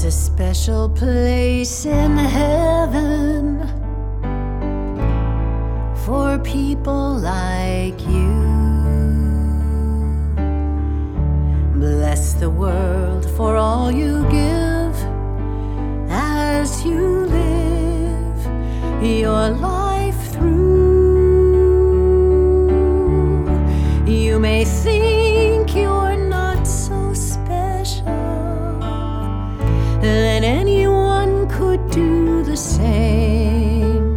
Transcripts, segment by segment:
a special place in heaven for people like you. Bless the world for all you give as you live your life through. You may think you're not so special, that anyone could do the same.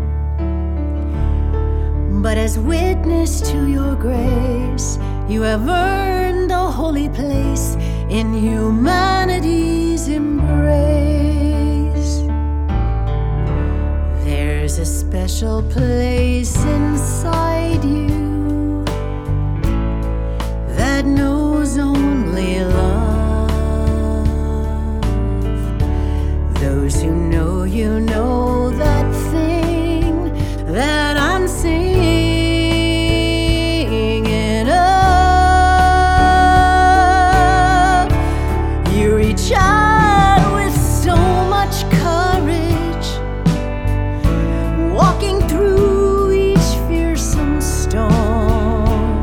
But as witness to your grace, you have earned a holy place in humanity's embrace. There's a special place inside you that knows only love. Those who know you know that thing that I'm singing of. You reach out with so much courage, walking through each fearsome storm.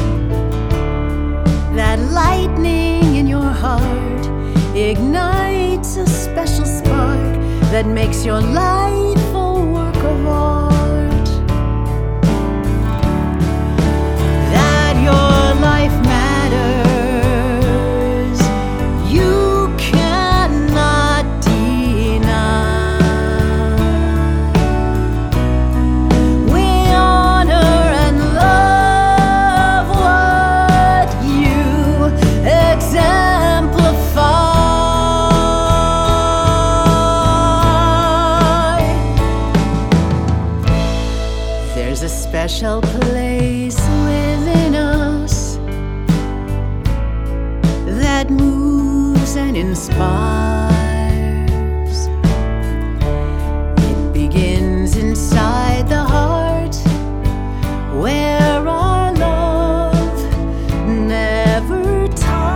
That lightning in your heart ignites a special spark that makes your life a work of art. That your life matters, you cannot deny. We honor and love what you exemplify. There's a special place within us that moves and inspires. It begins inside the heart, where our love never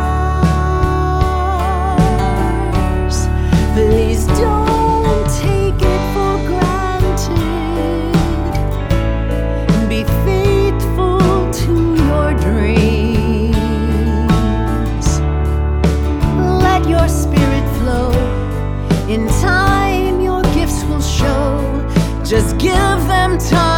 tires. Please don't take it for granted. Be faithful to your dreams. Let your spirit flow. In time, your gifts will show. Just give them time.